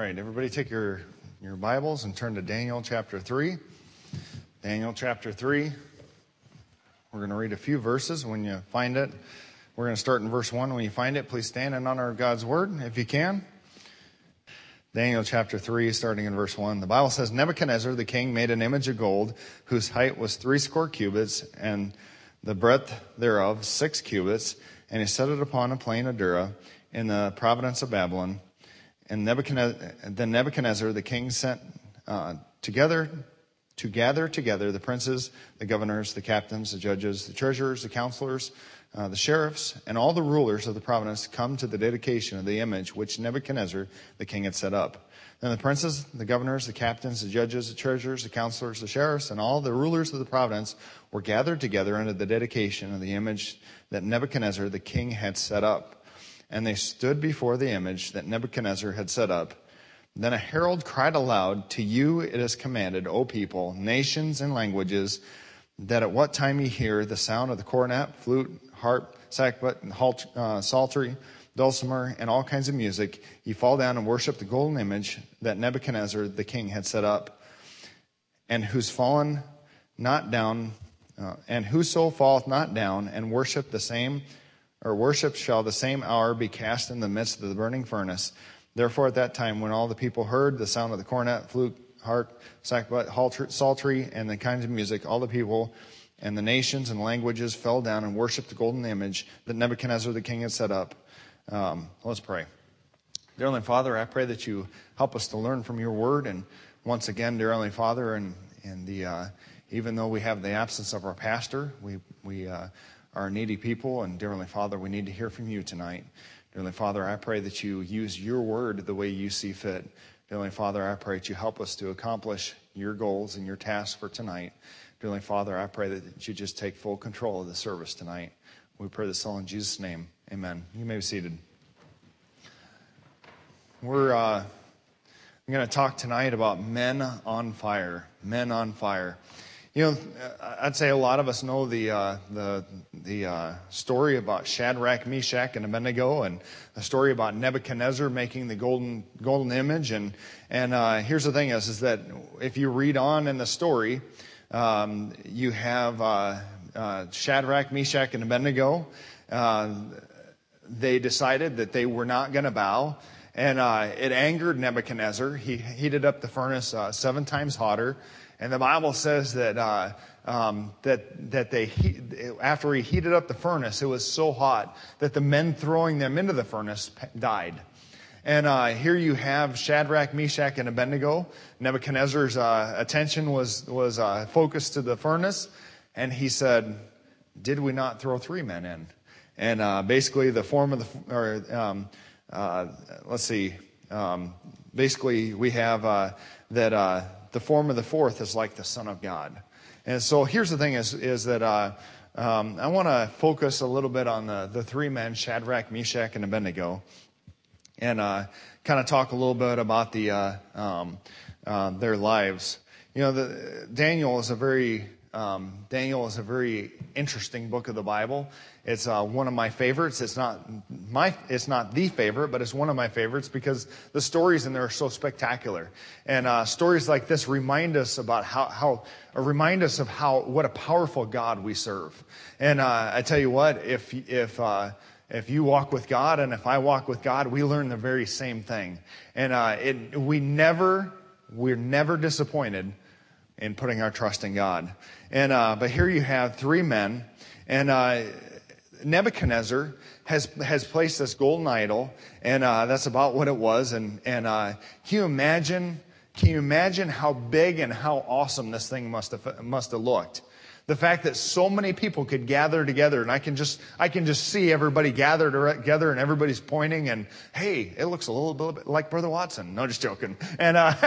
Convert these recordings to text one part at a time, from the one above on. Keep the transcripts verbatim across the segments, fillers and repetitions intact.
right, everybody take your, your Bibles and turn to Daniel chapter three. Daniel chapter three. We're going to read a few verses. When you find it, we're going to start in verse one. When you find it, please stand in honor of God's word, if you can. Daniel chapter three, starting in verse one. The Bible says, Nebuchadnezzar the king made an image of gold, whose height was threescore cubits, and the breadth thereof six cubits, and he set it upon a plain of Dura, in the province of Babylon. And Nebuchadnezzar, then Nebuchadnezzar the king sent uh, together to gather together the princes, the governors, the captains, the judges, the treasurers, the counselors, uh, the sheriffs, and all the rulers of the province come to the dedication of the image which Nebuchadnezzar the king had set up. Then the princes, the governors, the captains, the judges, the treasurers, the counselors, the sheriffs, and all the rulers of the province were gathered together unto the dedication of the image that Nebuchadnezzar the king had set up. And they stood before the image that Nebuchadnezzar had set up. Then a herald cried aloud, To you it is commanded, O people, nations and languages, that at what time ye hear the sound of the cornet, flute, harp, sackbut, uh, psaltery, dulcimer, and all kinds of music, ye fall down and worship the golden image that Nebuchadnezzar the king had set up, and whose fallen not down, uh, and whoso falleth not down and worship the same, or worship shall the same hour be cast in the midst of the burning furnace. Therefore at that time, when all the people heard the sound of the cornet, flute, harp, sackbut, psaltery, and the kinds of music, all the people and the nations and languages fell down and worshipped the golden image that Nebuchadnezzar the king had set up. Um, let's pray. Dear Heavenly Father, I pray that you help us to learn from your word. And once again, dear Heavenly Father, and, and the uh, even though we have the absence of our pastor, we we uh, are needy people, and dear Heavenly Father, we need to hear from you tonight. Dear Heavenly Father, I pray that you use your word the way you see fit. Dear Heavenly Father, I pray that you help us to accomplish your goals and your tasks for tonight. Dear Heavenly Father, I pray that you just take full control of the service tonight. We pray this all in Jesus' name. Amen. You may be seated. We're uh, I'm going to talk tonight about men on fire. Men on fire. You know, I'd say a lot of us know the uh, the the uh, story about Shadrach, Meshach, and Abednego, and the story about Nebuchadnezzar making the golden golden image. And and uh, here's the thing: is is that if you read on in the story, um, you have uh, uh, Shadrach, Meshach, and Abednego. Uh, they decided that they were not going to bow, and uh, it angered Nebuchadnezzar. He heated up the furnace uh, seven times hotter. And the Bible says that uh, um, that that they heat, after he heated up the furnace, it was so hot that the men throwing them into the furnace died. And uh, here you have Shadrach, Meshach, and Abednego. Nebuchadnezzar's uh, attention was was uh, focused to the furnace, and he said, "Did we not throw three men in?" And uh, basically, the form of the or um, uh, let's see, um, basically we have uh, that. Uh, The form of the fourth is like the Son of God. And so here's the thing is, is that uh, um, I want to focus a little bit on the, the three men, Shadrach, Meshach, and Abednego, and uh, kind of talk a little bit about the uh, um, uh, their lives. You know, the, Daniel is a very um, Daniel is a very interesting book of the Bible. It's uh, one of my favorites. It's not my, it's not the favorite, but it's one of my favorites because the stories in there are so spectacular. And uh, stories like this remind us about how, how uh, remind us of how what a powerful God we serve. And uh, I tell you what, if if uh, if you walk with God and if I walk with God, we learn the very same thing. And uh, it, we never we're never disappointed in putting our trust in God. And uh, but here you have three men, and uh, Nebuchadnezzar has has placed this golden idol, and uh, that's about what it was. And and uh, can you imagine? Can you imagine how big and how awesome this thing must have must have looked? The fact that so many people could gather together, and I can just I can just see everybody gathered together, and everybody's pointing, and hey, it looks a little bit like Brother Watson. No, just joking. And uh,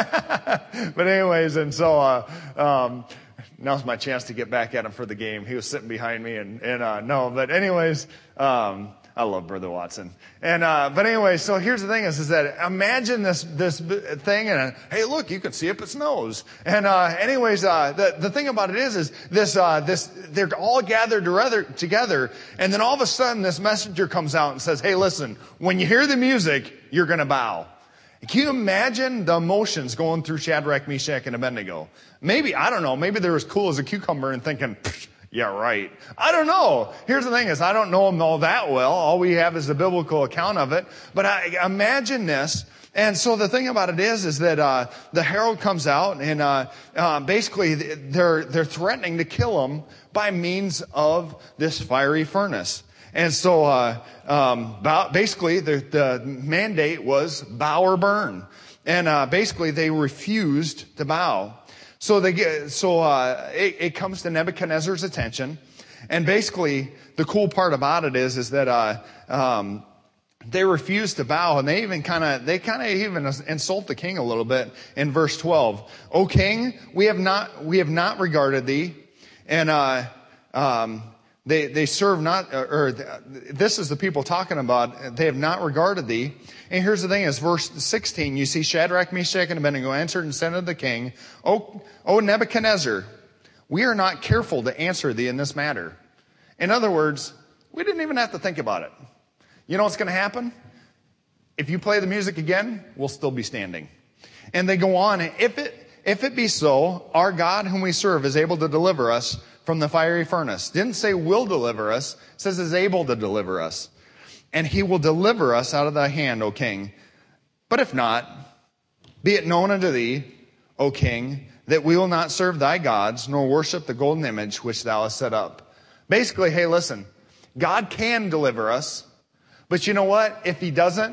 but anyways, and so uh, um, now's my chance to get back at him for the game. He was sitting behind me, and and uh, no, but anyways. Um, I love Brother Watson. And, uh, but anyway, so here's the thing is, is that imagine this, this thing and, uh, hey, look, you can see up its nose. And, uh, anyways, uh, the, the thing about it is, is this, uh, this, they're all gathered together. And then all of a sudden this messenger comes out and says, hey, listen, when you hear the music, you're going to bow. Can you imagine the emotions going through Shadrach, Meshach, and Abednego? Maybe, I don't know, maybe they're as cool as a cucumber and thinking, yeah, right. I don't know. Here's the thing is, I don't know them all that well. All we have is the biblical account of it. But I imagine this. And so the thing about it is, is that, uh, the herald comes out and, uh, uh, basically they're, they're threatening to kill him by means of this fiery furnace. And so, uh, um, basically the, the mandate was bow or burn. And, uh, basically they refused to bow. So they get, so, uh, it, it comes to Nebuchadnezzar's attention. And basically the cool part about it is, is that, uh, um, they refuse to bow, and they even kind of, they kind of even insult the king a little bit in verse twelve. O king, we have not, we have not regarded thee, and, uh, um, they, they serve not, or this is the people talking about, they have not regarded thee. And here's the thing is verse sixteen, you see Shadrach, Meshach, and Abednego answered and said unto the king, O, O Nebuchadnezzar, we are not careful to answer thee in this matter. In other words, we didn't even have to think about it. You know what's going to happen? If you play the music again, we'll still be standing. And they go on, if it, if it be so, our God whom we serve is able to deliver us from the fiery furnace. Didn't say will deliver us, it says is able to deliver us. And he will deliver us out of thy hand, O king. But if not, be it known unto thee, O king, that we will not serve thy gods, nor worship the golden image which thou hast set up. Basically, hey, listen, God can deliver us. But you know what? If he doesn't,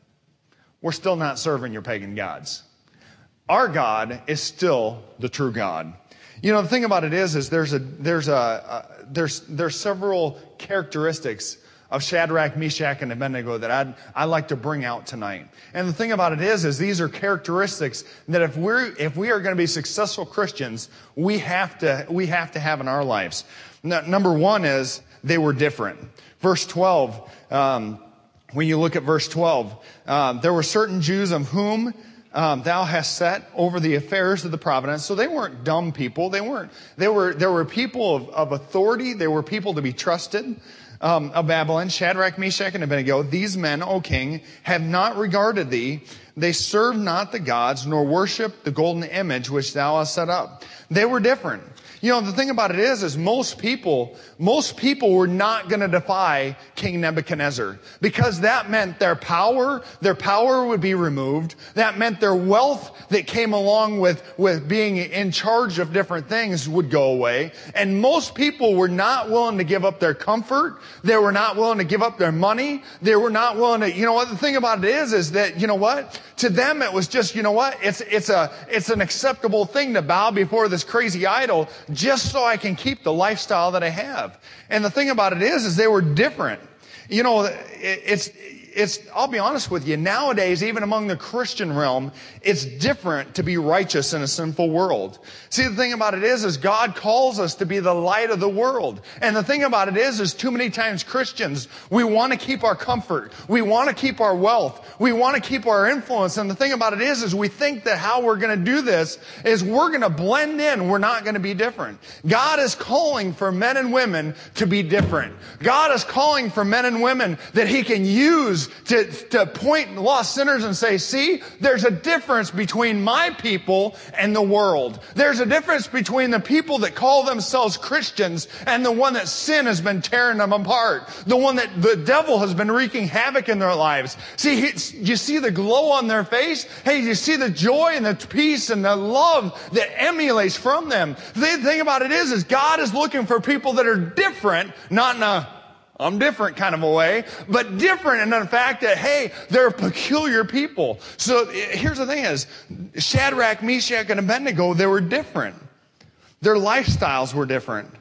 we're still not serving your pagan gods. Our God is still the true God. You know, the thing about it is, is there's a, there's a, uh, there's, there's several characteristics of Shadrach, Meshach, and Abednego that I'd, I'd like to bring out tonight. And the thing about it is, is these are characteristics that if we're, if we are going to be successful Christians, we have to, we have to have in our lives. Now, number one is they were different. Verse twelve, um, when you look at verse twelve, um, there were certain Jews of whom um, thou hast set over the affairs of the providence. So they weren't dumb people. They weren't. They were. There were people of, of authority. They were people to be trusted. Um, of Babylon, Shadrach, Meshach, and Abednego. These men, O king, have not regarded thee. They serve not the gods, nor worship the golden image which thou hast set up. They were different. You know, the thing about it is, is most people, most people were not going to defy King Nebuchadnezzar because that meant their power, their power would be removed. That meant their wealth that came along with, with being in charge of different things would go away. And most people were not willing to give up their comfort. They were not willing to give up their money. They were not willing to, you know what, the thing about it is, is that, you know what, to them it was just, you know what, it's, it's a, it's an acceptable thing to bow before this crazy idol just so I can keep the lifestyle that I have. And the thing about it is, is they were different. You know, it, it's, it's, I'll be honest with you, nowadays, even among the Christian realm, it's different to be righteous in a sinful world. See, the thing about it is, is God calls us to be the light of the world. And the thing about it is, is too many times Christians, we want to keep our comfort. We want to keep our wealth. We want to keep our influence. And the thing about it is, is we think that how we're going to do this is we're going to blend in. We're not going to be different. God is calling for men and women to be different. God is calling for men and women that He can use to, to point lost sinners and say, see, there's a difference between my people and the world. There's a difference between the people that call themselves Christians and the one that sin has been tearing them apart. The one that the devil has been wreaking havoc in their lives. See, you see the glow on their face? Hey, you see the joy and the peace and the love that emulates from them. The thing about it is, is God is looking for people that are different, not in a I'm different kind of a way, but different in the fact that, hey, they're peculiar people. So here's the thing is, Shadrach, Meshach, and Abednego, they were different. Their lifestyles were different.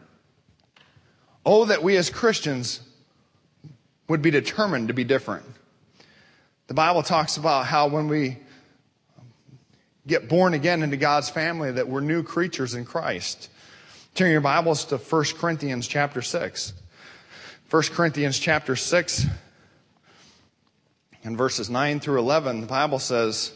Oh, that we as Christians would be determined to be different. The Bible talks about how when we get born again into God's family, that we're new creatures in Christ. Turn your Bibles to First Corinthians chapter six. First Corinthians chapter six and verses nine through eleven, the Bible says,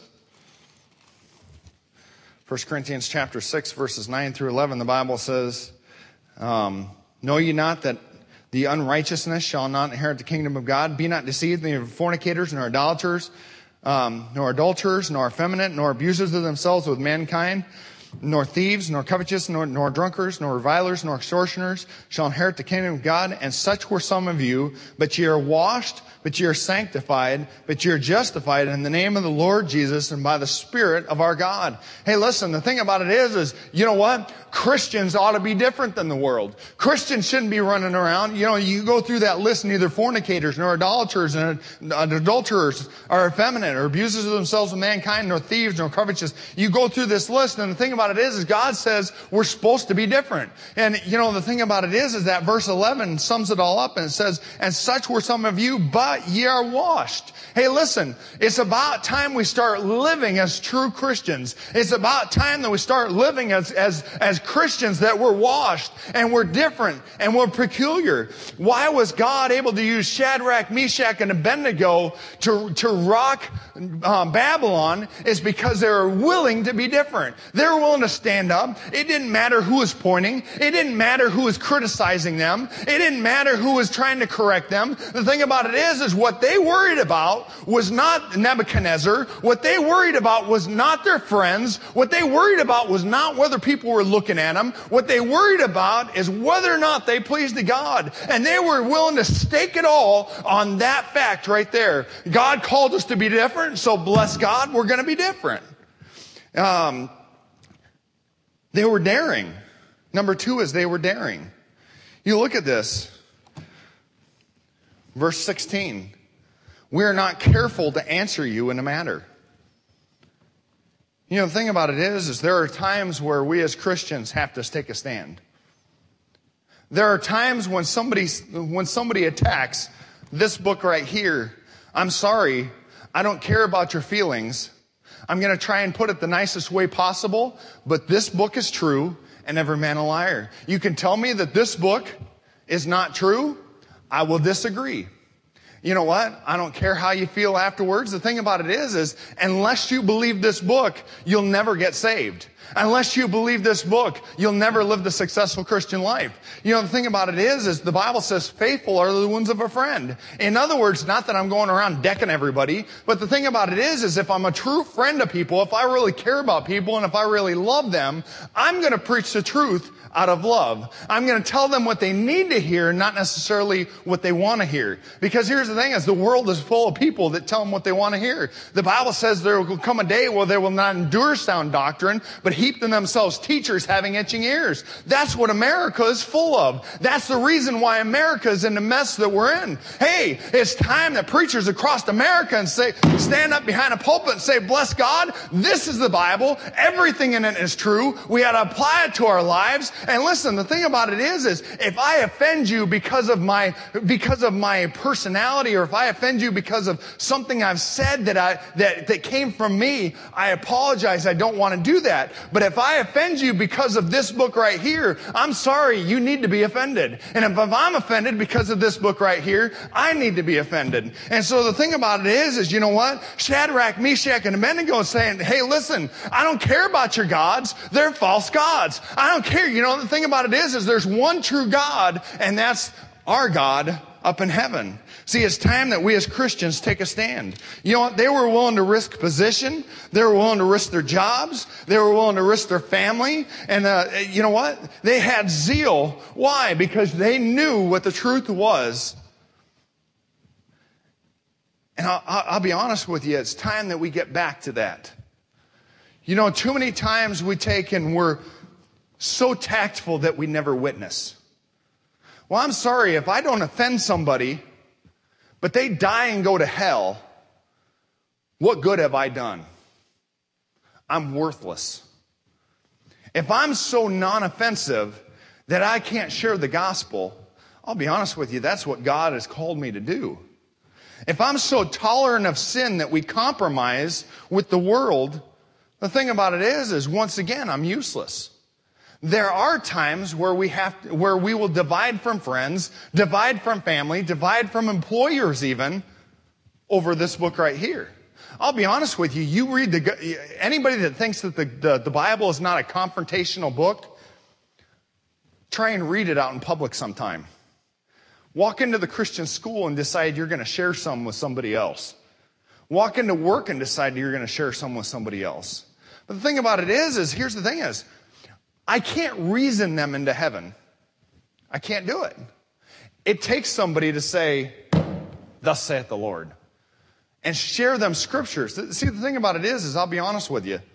First Corinthians chapter six, verses nine through eleven, the Bible says, um, know ye not that the unrighteousness shall not inherit the kingdom of God? Be not deceived, neither fornicators, nor idolaters, um, nor adulterers, nor effeminate, nor abusers of themselves with mankind, nor thieves, nor covetous, nor, nor drunkards, nor revilers, nor extortioners shall inherit the kingdom of God. And such were some of you, but ye are washed, but ye are sanctified, but ye are justified in the name of the Lord Jesus and by the Spirit of our God. Hey, listen, the thing about it is, is, you know what? Christians ought to be different than the world. Christians shouldn't be running around. You know, you go through that list, neither fornicators, nor idolaters, and adulterers, or effeminate, or abusers of themselves with mankind, nor thieves, nor covetous. You go through this list, and the thing about it is, is God says we're supposed to be different. And, you know, the thing about it is, is that verse eleven sums it all up, and it says, and such were some of you, but ye are washed. Hey, listen, it's about time we start living as true Christians. It's about time that we start living as, as, as Christians, that we're washed and we're different and we're peculiar. Why was God able to use Shadrach, Meshach, and Abednego to, to rock um, Babylon? Is because they were willing to be different. They were willing to stand up. It didn't matter who was pointing. It didn't matter who was criticizing them. It didn't matter who was trying to correct them. The thing about it is, is what they worried about was not Nebuchadnezzar. What they worried about was not their friends. What they worried about was not whether people were looking at them. What they worried about is whether or not they pleased to God. And they were willing to stake it all on that fact right there. God called us to be different, so bless God, we're going to be different. Um, they were daring. Number two is they were daring. You look at this. Verse sixteen. We are not careful to answer you in a matter. You know, the thing about it is, is there are times where we as Christians have to take a stand. There are times when somebody, when somebody attacks this book right here. I'm sorry, I don't care about your feelings. I'm going to try and put it the nicest way possible, but this book is true and every man a liar. You can tell me that this book is not true. I will disagree. You know what? I don't care how you feel afterwards. The thing about it is, is unless you believe this book, you'll never get saved. Unless you believe this book, you'll never live the successful Christian life. You know, the thing about it is, is the Bible says faithful are the wounds of a friend. In other words, not that I'm going around decking everybody, but the thing about it is, is if I'm a true friend of people, if I really care about people, and if I really love them, I'm going to preach the truth out of love. I'm going to tell them what they need to hear, not necessarily what they want to hear. Because here's the thing is, the world is full of people that tell them what they want to hear. The Bible says there will come a day where they will not endure sound doctrine, but heap in themselves teachers having itching ears. That's what America is full of. That's the reason why America is in the mess that we're in. Hey, it's time that preachers across America and say, stand up behind a pulpit and say, bless God, this is the Bible. Everything in it is true. We ought to apply it to our lives. And listen, the thing about it is, is if I offend you because of my, because of my personality, or if I offend you because of something I've said that I, that, that came from me, I apologize. I don't want to do that. But if I offend you because of this book right here, I'm sorry, you need to be offended. And if, if I'm offended because of this book right here, I need to be offended. And so the thing about it is, is you know what? Shadrach, Meshach, and Abednego is saying, hey, listen, I don't care about your gods. They're false gods. I don't care. You know, the thing about it is, is there's one true God, and that's our God up in heaven. See, it's time that we as Christians take a stand. You know what? They were willing to risk position. They were willing to risk their jobs. They were willing to risk their family. And uh, you know what? They had zeal. Why? Because they knew what the truth was. And I'll, I'll be honest with you, it's time that we get back to that. You know, too many times we take and we're so tactful that we never witness. Well, I'm sorry, if I don't offend somebody, but they die and go to hell, what good have I done? I'm worthless. If I'm so non-offensive that I can't share the gospel, I'll be honest with you, that's what God has called me to do. If I'm so tolerant of sin that we compromise with the world, the thing about it is, is once again, I'm useless. There are times where we have to, where we will divide from friends, divide from family, divide from employers even over this book right here. I'll be honest with you, you read the, anybody that thinks that the, the, the Bible is not a confrontational book, try and read it out in public sometime. Walk into the Christian school and decide you're going to share some with somebody else. walk into work and decide you're going to share some with somebody else. But the thing about it is, is here's the thing is, I can't reason them into heaven. I can't do it. It takes somebody to say, thus saith the Lord, and share them scriptures. See, the thing about it is, is I'll be honest with you.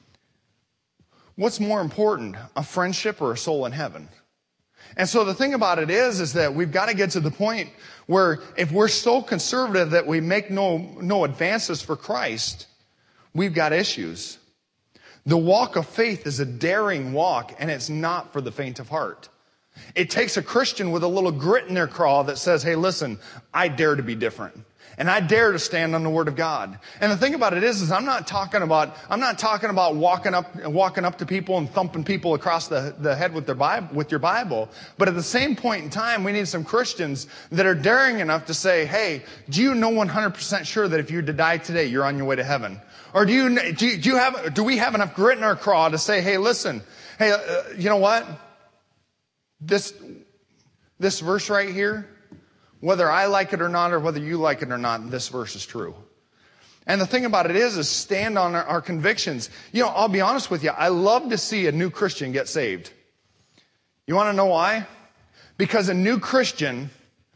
What's more important, a friendship or a soul in heaven? And so the thing about it is, is that we've got to get to the point where if we're so conservative that we make no, no advances for Christ, we've got issues. The walk of faith is a daring walk, and it's not for the faint of heart. It takes a Christian with a little grit in their craw that says, hey, listen, I dare to be different. And I dare to stand on the Word of God. And the thing about it is, is I'm not talking about, I'm not talking about walking up, walking up to people and thumping people across the, the head with their Bible, with your Bible. But at the same point in time, we need some Christians that are daring enough to say, hey, do you know one hundred percent sure that if you were to die today, you're on your way to heaven? Or do you, do you, do you have, do we have enough grit in our craw to say, hey, listen, hey, uh, you know what? This, this verse right here, whether I like it or not, or whether you like it or not, this verse is true. And the thing about it is, is stand on our, our convictions. You know, I'll be honest with you. I love to see a new Christian get saved. You want to know why? Because a new Christian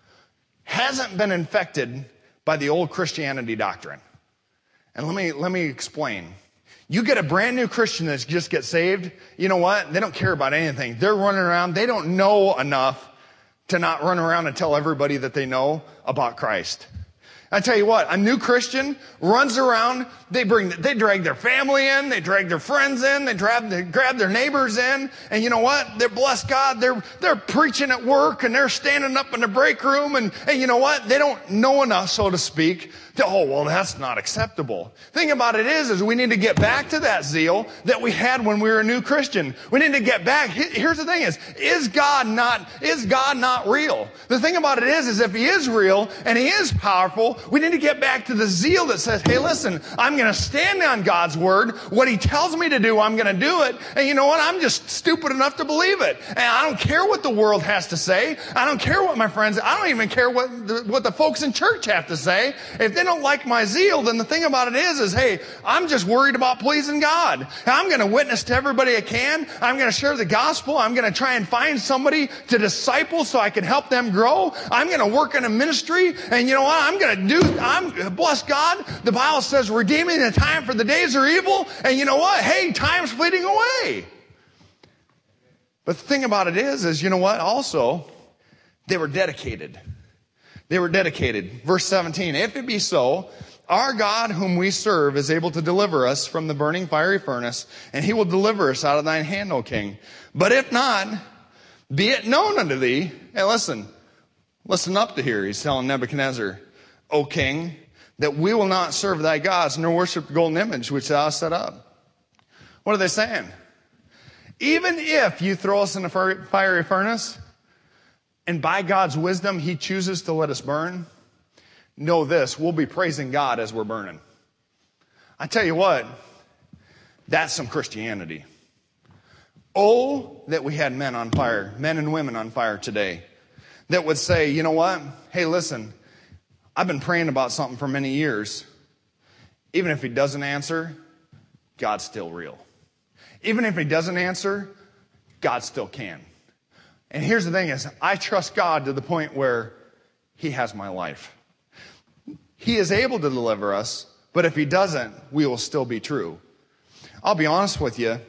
hasn't been infected by the old Christianity doctrine. And let me, let me explain. You get a brand new Christian that just gets saved, you know what? They don't care about anything. They're running around. They don't know enough to not run around and tell everybody that they know about Christ. I tell you what, a new Christian runs around, they bring, they drag their family in, they drag their friends in, they grab, they grab their neighbors in, and you know what? They're, bless God, they're, they're preaching at work, and they're standing up in the break room, and, and you know what? They don't know enough, so to speak, to, oh, well, that's not acceptable. Thing about it is, is we need to get back to that zeal that we had when we were a new Christian. We need to get back. Here's the thing is, is God not, is God not real? The thing about it is, is if He is real, and He is powerful, we need to get back to the zeal that says, hey, listen, I'm going to stand on God's word. What He tells me to do, I'm going to do it. And you know what? I'm just stupid enough to believe it. And I don't care what the world has to say. I don't care what my friends, I don't even care what the, what the folks in church have to say. If they don't like my zeal, then the thing about it is, is, hey, I'm just worried about pleasing God. I'm going to witness to everybody I can. I'm going to share the gospel. I'm going to try and find somebody to disciple so I can help them grow. I'm going to work in a ministry. And you know what? I'm going to do, I'm, bless God, the Bible says redeeming the time for the days are evil. And you know what? Hey, time's fleeting away. But the thing about it is, is you know what? Also, they were dedicated. They were dedicated. Verse seventeen, if it be so, our God whom we serve is able to deliver us from the burning fiery furnace, and He will deliver us out of thine hand, O king. But if not, be it known unto thee, and listen, listen up to here. He's telling Nebuchadnezzar, O king, that we will not serve thy gods, nor worship the golden image which thou hast set up. What are they saying? Even if you throw us in the fiery furnace, and by God's wisdom He chooses to let us burn, know this, we'll be praising God as we're burning. I tell you what, that's some Christianity. Oh, that we had men on fire, men and women on fire today, that would say, you know what? Hey, listen, I've been praying about something for many years. Even if He doesn't answer, God's still real. Even if He doesn't answer, God still can. And here's the thing is, I trust God to the point where He has my life. He is able to deliver us, but if He doesn't, we will still be true. I'll be honest with you.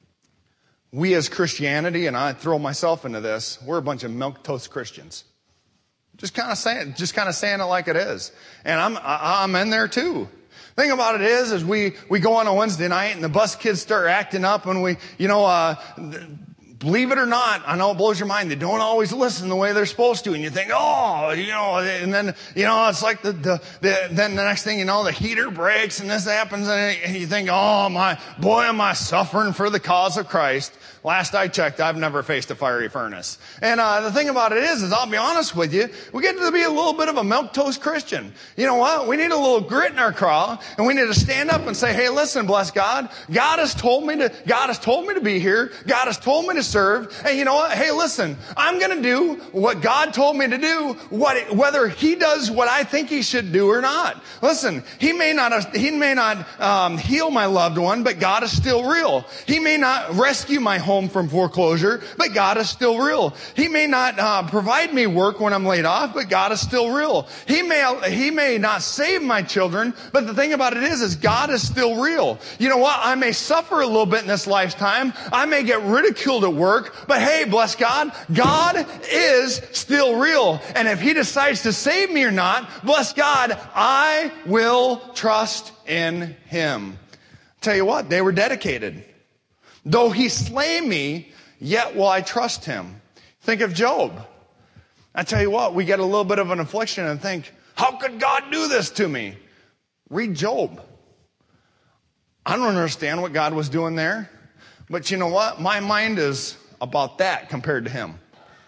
We as Christianity, and I throw myself into this, we're a bunch of milquetoast Christians. Just kind of saying, just kind of saying it like it is. And I'm, I'm in there too. Thing about it is, is we, we go on a Wednesday night and the bus kids start acting up and we, you know, uh, believe it or not, I know it blows your mind. They don't always listen the way they're supposed to. And you think, oh, you know, and then, you know, it's like the, the, the then the next thing you know, the heater breaks and this happens and you think, oh my, boy, am I suffering for the cause of Christ. Last I checked, I've never faced a fiery furnace. And uh, the thing about it is, is I'll be honest with you, we get to be a little bit of a milquetoast Christian. You know what? We need a little grit in our craw, and we need to stand up and say, hey, listen, bless God. God has told me to, God has told me to be here. God has told me to serve. And you know what? Hey, listen, I'm going to do what God told me to do, what, whether he does what I think he should do or not. Listen, he may not, he may not um, heal my loved one, but God is still real. He may not rescue my home from foreclosure, but God is still real. He may not uh, provide me work when I'm laid off, but God is still real. He may, he may not save my children, but the thing about it is, is God is still real. You know what? I may suffer a little bit in this lifetime. I may get ridiculed at work, but hey, bless God, God is still real. And if he decides to save me or not, bless God, I will trust in him. Tell you what, they were dedicated. Though he slay me, yet will I trust him. Think of Job. I tell you what, we get a little bit of an affliction and think, how could God do this to me? Read Job. I don't understand what God was doing there. But you know what? My mind is about that compared to him.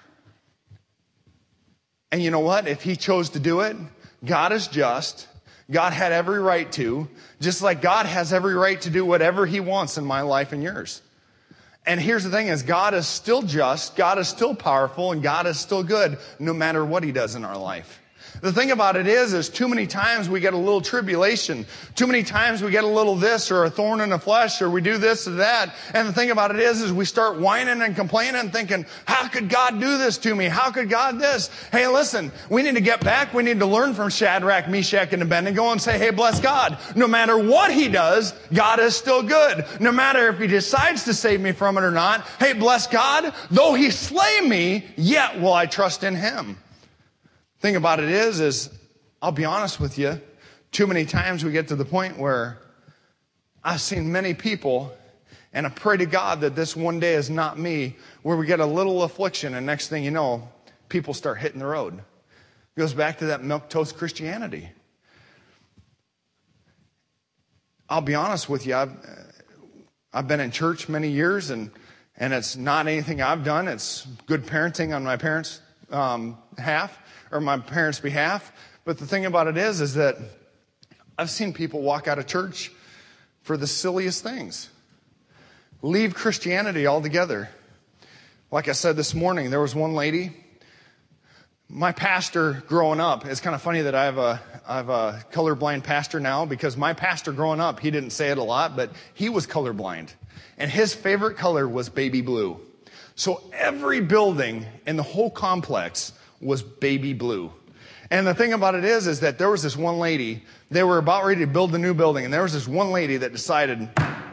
And you know what? If he chose to do it, God is just. God had every right to. Just like God has every right to do whatever he wants in my life and yours. And here's the thing is, God is still just, God is still powerful, and God is still good no matter what he does in our life. The thing about it is, is too many times we get a little tribulation. Too many times we get a little this or a thorn in the flesh or we do this or that. And the thing about it is, is we start whining and complaining and thinking, how could God do this to me? How could God this? Hey, listen, we need to get back. We need to learn from Shadrach, Meshach, and Abednego and say, hey, bless God. No matter what he does, God is still good. No matter if he decides to save me from it or not, hey, bless God. Though he slay me, yet will I trust in him. Thing about it is, is I'll be honest with you, too many times we get to the point where I've seen many people, and I pray to God that this one day is not me, where we get a little affliction, and next thing you know, people start hitting the road. It goes back to that milquetoast Christianity. I'll be honest with you, I've, I've been in church many years, and, and it's not anything I've done. It's good parenting on my parents' um, half. Or my parents' behalf. But the thing about it is, is that I've seen people walk out of church for the silliest things. Leave Christianity altogether. Like I said this morning, there was one lady. My pastor growing up, it's kind of funny that I have a, I have a colorblind pastor now, because my pastor growing up, he didn't say it a lot, but he was colorblind. And his favorite color was baby blue. So every building in the whole complex was baby blue. And the thing about it is, is that there was this one lady, they were about ready to build a new building, and there was this one lady that decided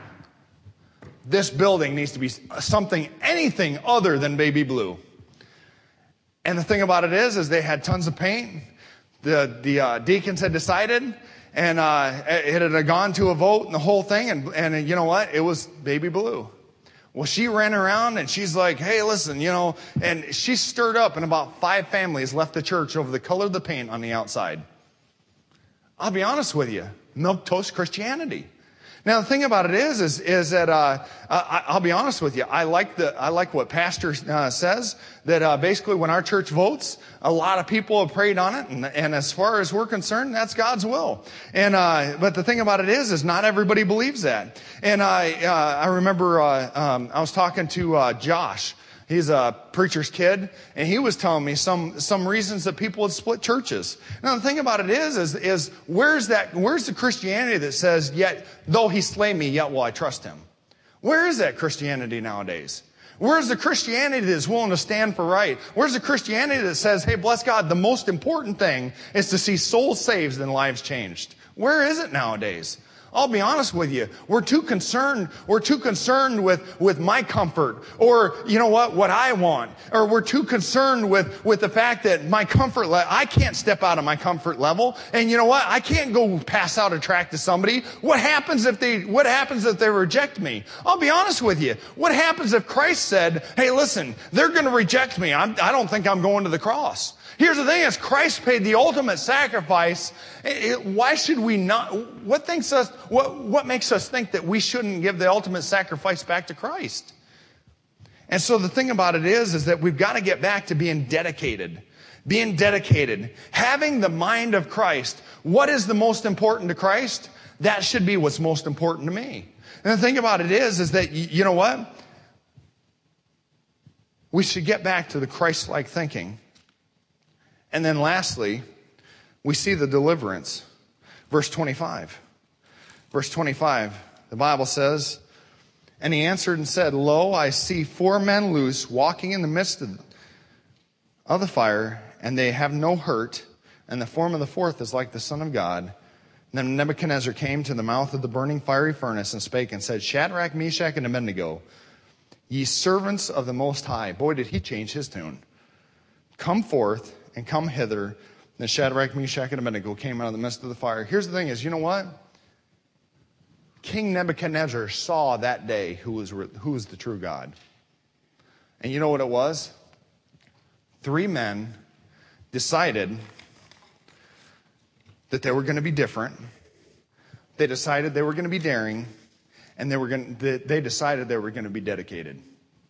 this building needs to be something, anything other than baby blue. And the thing about it is, is they had tons of paint. The, the uh, deacons had decided, and uh, it had gone to a vote and the whole thing, and, and you know what? It was baby blue. Well, she ran around and she's like, hey, listen, you know, and she stirred up, and about five families left the church over the color of the paint on the outside. I'll be honest with you, milquetoast Christianity. Now, the thing about it is, is, is that, uh, I, I'll be honest with you, I like the, I like what Pastor uh, says, that uh, basically when our church votes, a lot of people have prayed on it, and, and as far as we're concerned, that's God's will. And, uh, but the thing about it is, is not everybody believes that. And I, uh, I remember, uh, um, I was talking to, uh, Josh. He's a preacher's kid, and he was telling me some, some reasons that people would split churches. Now, the thing about it is, is, is where's that, where's the Christianity that says, yet, though he slay me, yet will I trust him? Where is that Christianity nowadays? Where's the Christianity that's willing to stand for right? Where's the Christianity that says, hey, bless God, the most important thing is to see souls saved and lives changed? Where is it nowadays? I'll be honest with you. We're too concerned. We're too concerned with, with my comfort, or, you know what, what I want. Or we're too concerned with, with the fact that my comfort level, I can't step out of my comfort level. And you know what? I can't go pass out a tract to somebody. What happens if they, what happens if they reject me? I'll be honest with you. What happens if Christ said, hey, listen, they're going to reject me. I'm, I don't think I'm going to the cross. Here's the thing is, Christ paid the ultimate sacrifice. It, why should we not, what thinks us, what, what makes us think that we shouldn't give the ultimate sacrifice back to Christ? And so the thing about it is, is that we've got to get back to being dedicated. Being dedicated. Having the mind of Christ. What is the most important to Christ? That should be what's most important to me. And the thing about it is, is that, you know what? we should get back to the Christ-like thinking. And then lastly, we see the deliverance. Verse twenty-five. Verse twenty-five, the Bible says, and he answered and said, Lo, I see four men loose, walking in the midst of, of the fire, and they have no hurt, and the form of the fourth is like the Son of God. And then Nebuchadnezzar came to the mouth of the burning fiery furnace and spake and said, Shadrach, Meshach, and Abednego, ye servants of the Most High. Boy, did he change his tune. Come forth and come hither. And then Shadrach, Meshach, and Abednego came out of the midst of the fire. Here's the thing is, you know what? King Nebuchadnezzar saw that day who was, who was the true God. And you know what it was? Three men decided that they were going to be different. They decided they were going to be daring. And they were going to, they decided they were going to be dedicated.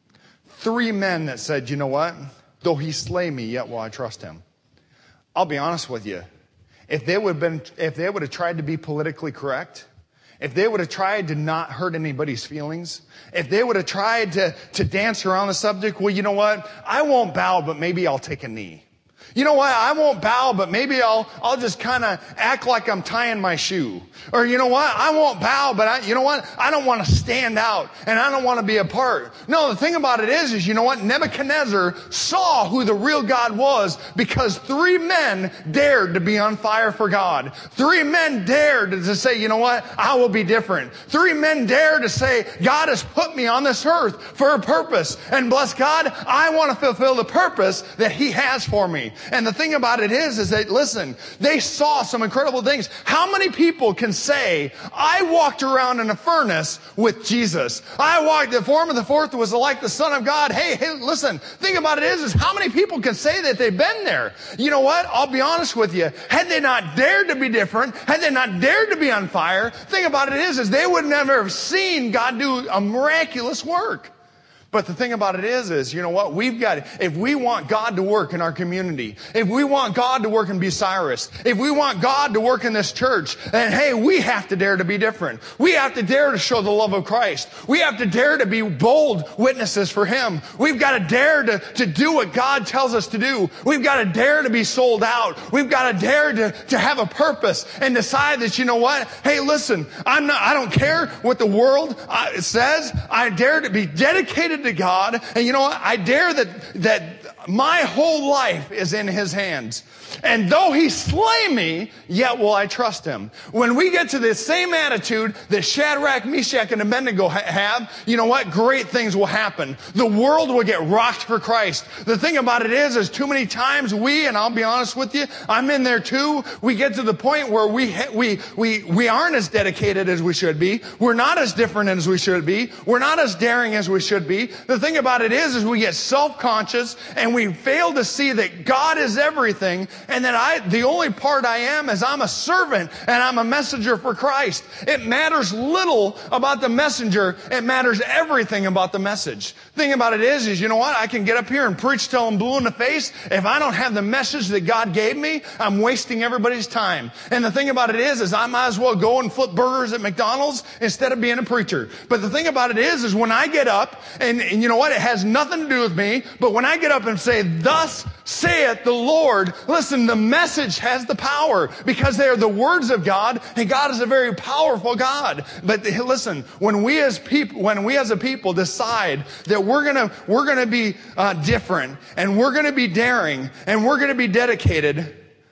Three men that said, you know what? Though he slay me, yet will I trust him. I'll be honest with you. If they would have been, if they would have tried to be politically correct, if they would have tried to not hurt anybody's feelings, if they would have tried to, to dance around the subject, well, you know what? I won't bow, but maybe I'll take a knee. You know what? I won't bow, but maybe I'll, I'll just kind of act like I'm tying my shoe. Or you know what? I won't bow, but I, you know what? I don't want to stand out and I don't want to be a part. No, the thing about it is, is you know what? Nebuchadnezzar saw who the real God was because three men dared to be on fire for God. Three men dared to say, you know what? I will be different. Three men dared to say, God has put me on this earth for a purpose. And bless God, I want to fulfill the purpose that He has for me. And the thing about it is, is that, listen, they saw some incredible things. How many people can say, I walked around in a furnace with Jesus? I walked, the form of the fourth was like the Son of God. Hey, hey, listen, thing about it is, is how many people can say that they've been there? You know what? I'll be honest with you. Had they not dared to be different, had they not dared to be on fire, thing about it is, is they would never have seen God do a miraculous work. But the thing about it is, is, you know what? We've got, if we want God to work in our community, if we want God to work in Bucyrus, if we want God to work in this church, then hey, we have to dare to be different. We have to dare to show the love of Christ. We have to dare to be bold witnesses for Him. We've got to dare to, to do what God tells us to do. We've got to dare to be sold out. We've got to dare to, to have a purpose and decide that, you know what? Hey, listen, I'm not, I don't care what the world uh, says. I dare to be dedicated to God. And you know what? I dare that, that my whole life is in His hands. And though He slay me, yet will I trust Him. When we get to the same attitude that Shadrach, Meshach, and Abednego ha- have, you know what? Great things will happen. The world will get rocked for Christ. The thing about it is, is too many times we, and I'll be honest with you, I'm in there too, we get to the point where we, ha- we, we, we aren't as dedicated as we should be. We're not as different as we should be. We're not as daring as we should be. The thing about it is, is we get self-conscious and we fail to see that God is everything. And that I, the only part I am is I'm a servant and I'm a messenger for Christ. It matters little about the messenger. It matters everything about the message. Thing about it is, is you know what? I can get up here and preach till I'm blue in the face. If I don't have the message that God gave me, I'm wasting everybody's time. And the thing about it is, is I might as well go and flip burgers at McDonald's instead of being a preacher. But the thing about it is, is when I get up and, and you know what? It has nothing to do with me. But when I get up and say, thus saith the Lord, listen, the message has the power because they are the words of God, and God is a very powerful God. But listen, when we as people, when we as a people decide that we're gonna we're gonna be uh, different and we're gonna be daring and we're gonna be dedicated,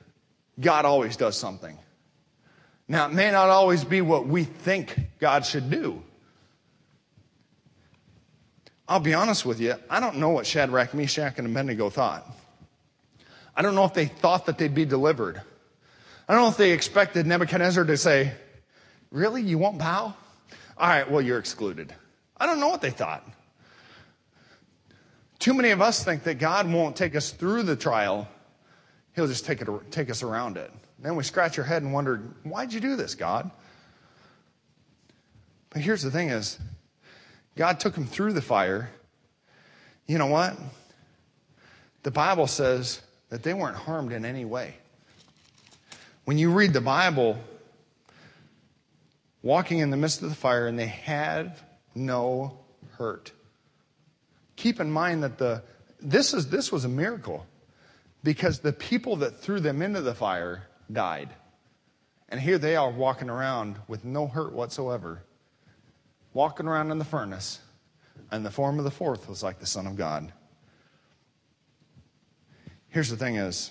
God always does something. Now, it may not always be what we think God should do. I'll be honest with you, I don't know what Shadrach, Meshach, and Abednego thought. I don't know if they thought that they'd be delivered. I don't know if they expected Nebuchadnezzar to say, really, you won't bow? All right, well, you're excluded. I don't know what they thought. Too many of us think that God won't take us through the trial. He'll just take it, take us around it. Then we scratch our head and wonder, why'd you do this, God? But here's the thing is, God took them through the fire. You know what? The Bible says that they weren't harmed in any way. When you read the Bible, walking in the midst of the fire, and they had no hurt. Keep in mind that the this is this was a miracle because the people that threw them into the fire died. And here they are walking around with no hurt whatsoever, walking around in the furnace, and the form of the fourth was like the Son of God. Here's the thing is,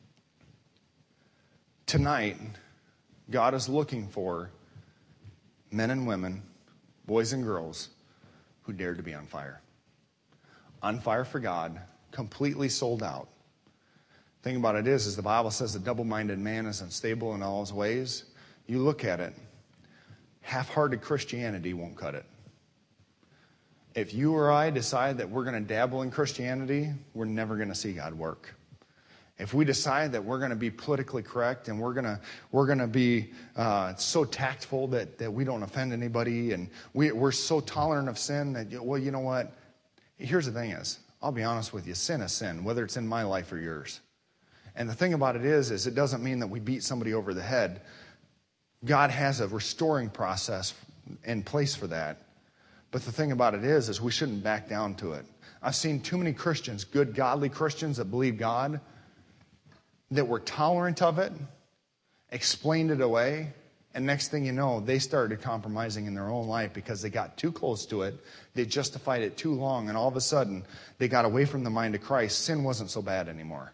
tonight, God is looking for men and women, boys and girls, who dare to be on fire. On fire for God, completely sold out. The thing about it is, is the Bible says the double-minded man is unstable in all his ways. You look at it, half-hearted Christianity won't cut it. If you or I decide that we're going to dabble in Christianity, we're never going to see God work. If we decide that we're going to be politically correct and we're going to we're going to be uh, so tactful that, that we don't offend anybody, and we, we're so tolerant of sin that, well, you know what? Here's the thing is, I'll be honest with you, sin is sin, whether it's in my life or yours. And the thing about it is, is it doesn't mean that we beat somebody over the head. God has a restoring process in place for that. But the thing about it is, is we shouldn't back down to it. I've seen too many Christians, good, godly Christians that believe God, that were tolerant of it, explained it away, and next thing you know, they started compromising in their own life because they got too close to it. They justified it too long, and all of a sudden, they got away from the mind of Christ. Sin wasn't so bad anymore.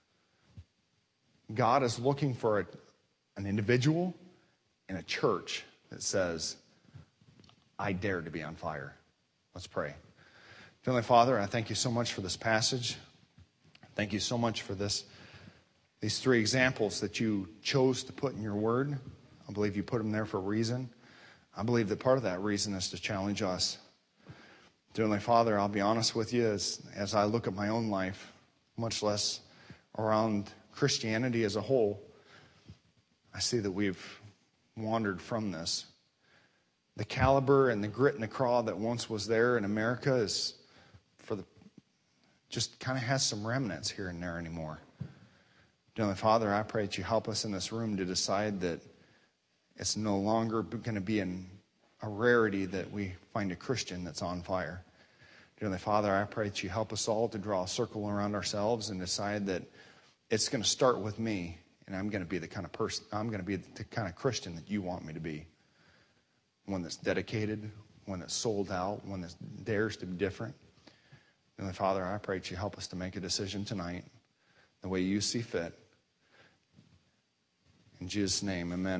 God is looking for a, an individual in a church that says, I dare to be on fire. Let's pray. Heavenly Father, I thank you so much for this passage. Thank you so much for this, these three examples that you chose to put in your word. I believe you put them there for a reason. I believe that part of that reason is to challenge us. Heavenly Father, I'll be honest with you, as, as I look at my own life, much less around Christianity as a whole, I see that we've wandered from this. The caliber and the grit and the craw that once was there in America is for the just kind of has some remnants here and there anymore. Heavenly Father, I pray that you help us in this room to decide that it's no longer going to be an, a rarity that we find a Christian that's on fire. Heavenly Father, I pray that you help us all to draw a circle around ourselves and decide that it's going to start with me, and I'm going to be the kind of person, I'm going to be the kind of Christian that you want me to be. One that's dedicated, one that's sold out, one that dares to be different. Heavenly Father, I pray that you help us to make a decision tonight the way you see fit. In Jesus' name, amen.